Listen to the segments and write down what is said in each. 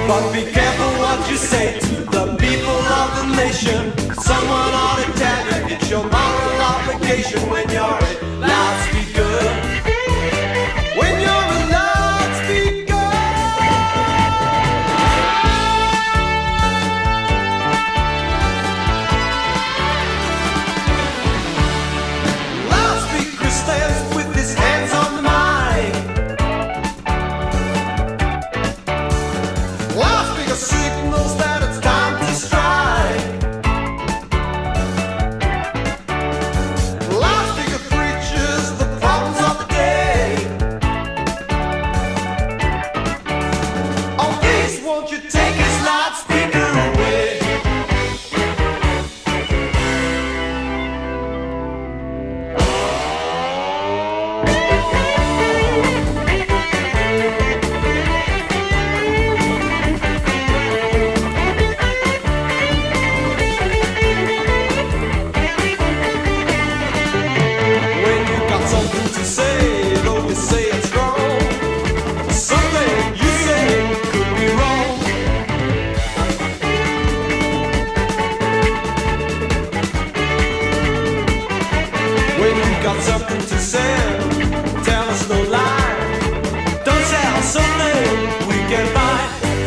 But be careful what you say to the people of the nation. Someone ought to tell you it's your moral obligation when you're a loudspeaker. When you're a loudspeaker. Loudspeaker stands with his hands on the mic. Loudspeaker signals that it's time to strike. Loudspeaker preaches the problems of the day. Oh please, won't you take his loudspeaker away? When you got something to say, though you say it's wrong, something you say could be wrong. When you got something to say, tell us no lie. Don't tell something we can buy.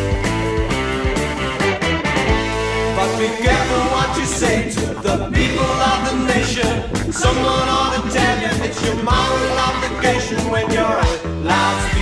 But be careful what you say to the people of the nation. Someone ought to tell you it's your moral obligation when you're a loudspeaker.